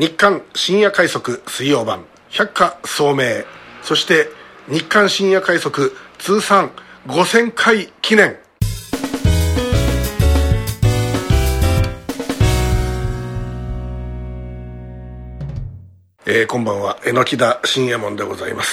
日刊深夜快速水曜版百花聡明、そして日刊深夜快速通算5000回記念。こんばんは、榎田信右衛門でございます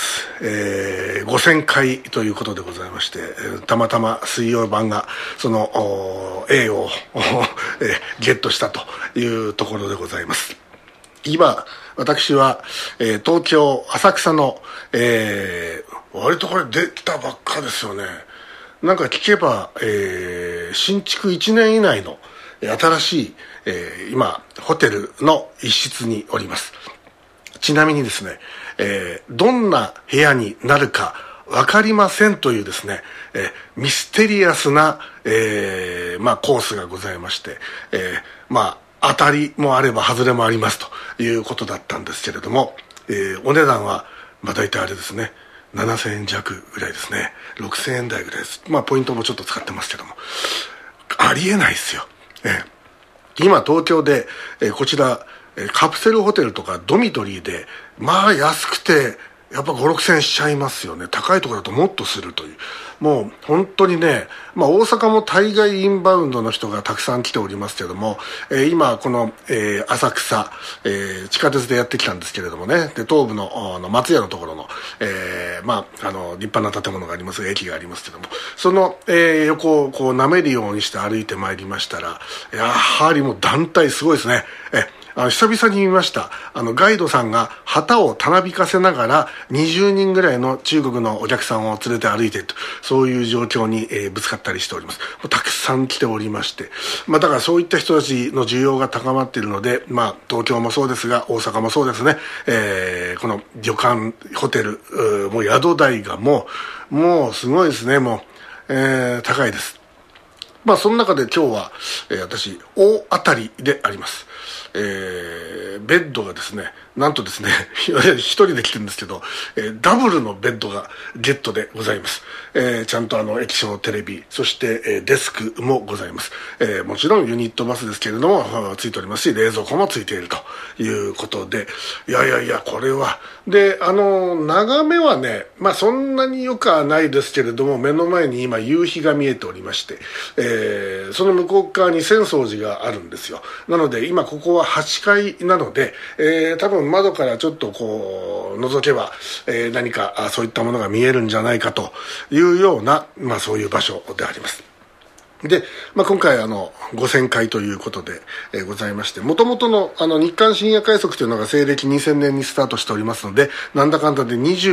。5000回ということでございまして、たまたま水曜版がその栄をゲットしたというところでございます。今私は、東京浅草の、割とこれできたばっかですよね。なんか聞けば、新築1年以内の新しい、今ホテルの一室におります。ちなみにですね、どんな部屋になるか分かりませんというですね、ミステリアスな、コースがございまして、当たりもあれば外れもありますということだったんですけれども、お値段は、大体あれですね、7000円弱ぐらいですね。6000円台ぐらいです。ポイントもちょっと使ってますけども、ありえないですよ。今東京で、こちらカプセルホテルとかドミトリーで安くてやっぱ5、6000円しちゃいますよね。高いところだともっとするという、もう本当にね、大阪も大概インバウンドの人がたくさん来ておりますけれども、今この、浅草、地下鉄でやってきたんですけれどもね、で東武の松屋のところの、立派な建物があります、駅がありますけども、その、横をこう舐めるようにして歩いてまいりましたら、やはりもう団体すごいですね。久々に見ました。ガイドさんが旗をたなびかせながら20人ぐらいの中国のお客さんを連れて歩いていると、そういう状況に、ぶつかったりしております。たくさん来ておりまして、だからそういった人たちの需要が高まっているので、東京もそうですが大阪もそうですね、この旅館ホテル、もう宿代がもうすごいですね。高いです。その中で今日は、私大当たりであります。ベッドがですね、なんとですね一人で来てるんですけど、ダブルのベッドがゲットでございます。ちゃんと液晶テレビ、そして、デスクもございます。もちろんユニットバスですけれどもついておりますし、冷蔵庫もついているということで、いやこれはで、眺めはね、そんなによくはないですけれども、目の前に今夕日が見えておりまして、その向こう側に浅草寺があるんですよ。なので今ここは8階なので、多分窓からちょっとこう覗けば、何かそういったものが見えるんじゃないかというような、そういう場所であります。で、今回5000回ということで、ございまして、元々の日刊深夜快速というのが西暦2000年にスタートしておりますので、なんだかんだで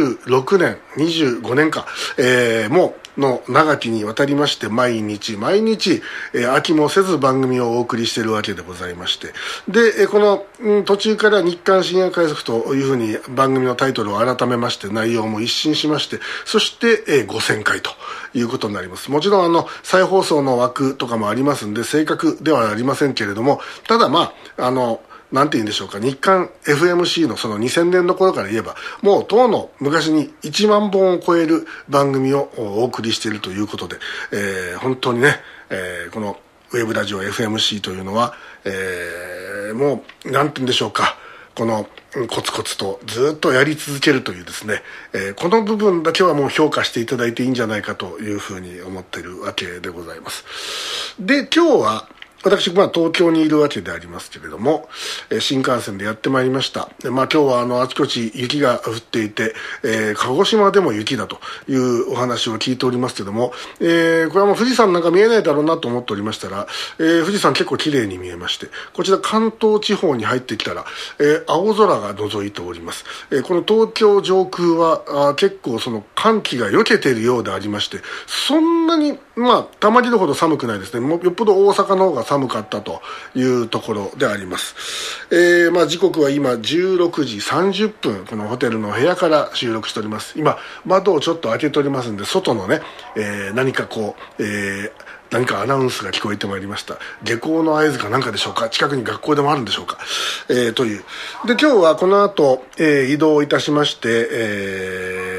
26年25年か、もうの長きにわたりまして、毎日飽きもせず番組をお送りしているわけでございまして、でこの、途中から日刊深夜快速というふうに番組のタイトルを改めまして、内容も一新しまして、そして、5000回ということになります。もちろん再放送の枠とかもありますんで正確ではありませんけれども、ただなんて言うんでしょうか、日刊 FMC のその2000年の頃から言えば、もう当の昔に1万本を超える番組をお送りしているということで、本当にね、このウェブラジオ FMC というのは、もうなんて言うんでしょうか、このコツコツとずっとやり続けるというですね、この部分だけはもう評価していただいていいんじゃないかというふうに思っているわけでございます。で、今日は私、東京にいるわけでありますけれども、新幹線でやってまいりました。で、今日はあちこち雪が降っていて、鹿児島でも雪だというお話を聞いておりますけども、これはもう富士山なんか見えないだろうなと思っておりましたら、富士山結構綺麗に見えまして、こちら関東地方に入ってきたら、青空が覗いております。この東京上空は結構その寒気が避けているようでありまして、そんなにたまにのほど寒くないですね。もうよっぽど大阪の方が寒かったというところであります。時刻は今16時30分、このホテルの部屋から収録しております。今窓をちょっと開けておりますんで、外のね、何かアナウンスが聞こえてまいりました。下校の合図かなんかでしょうか。近くに学校でもあるんでしょうか。というで、今日はこの後、移動いたしまして、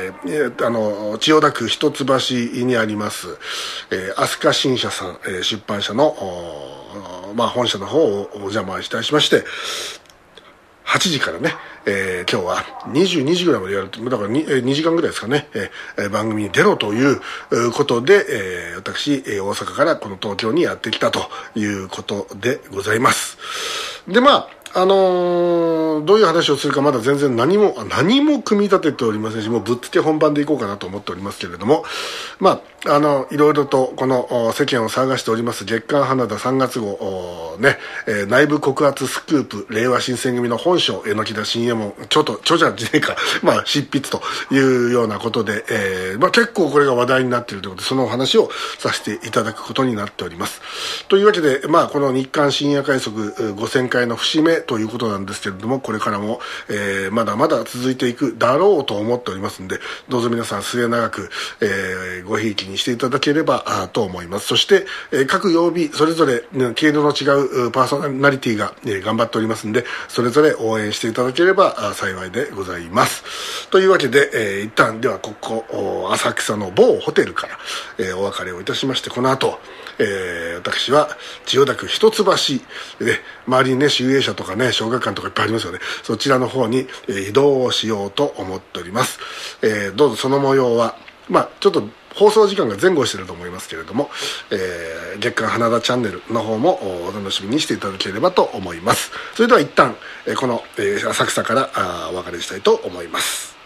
千代田区一橋にあります、飛鳥新社さん、出版社の本社の方をお邪魔いたしまして、 8時からね、今日は22時ぐらいまでやると、だから 2時間ぐらいですかね、番組に出ろということで、私、大阪からこの東京にやってきたということでございます。で、どういう話をするかまだ全然何も組み立てておりませんし、もうぶっつけ本番でいこうかなと思っておりますけれども、いろいろとこの世間を騒がしております月刊花田3月号ね、内部告発スクープ令和新選組の本性榎田新右衛門著者じゃねえか執筆というようなことで、結構これが話題になっているということで、そのお話をさせていただくことになっております。というわけで、この日刊深夜快速5000回の節目ということなんですけれども、これからも、まだまだ続いていくだろうと思っておりますので、どうぞ皆さん末永く、ごひいきにしていただければと思います。そして、各曜日それぞれ、経路の違うパーソナリティが、頑張っておりますので、それぞれ応援していただければ幸いでございます。というわけで、一旦ではここ浅草の某ホテルから、お別れをいたしまして、この後、私は千代田区一橋で、周りにね集英社とかね小学館とかいっぱいありますよね。そちらの方に移動をしようと思っております。どうぞその模様はちょっと放送時間が前後していると思いますけれども、月刊花田チャンネルの方もお楽しみにしていただければと思います。それでは一旦この浅草からお別れしたいと思います。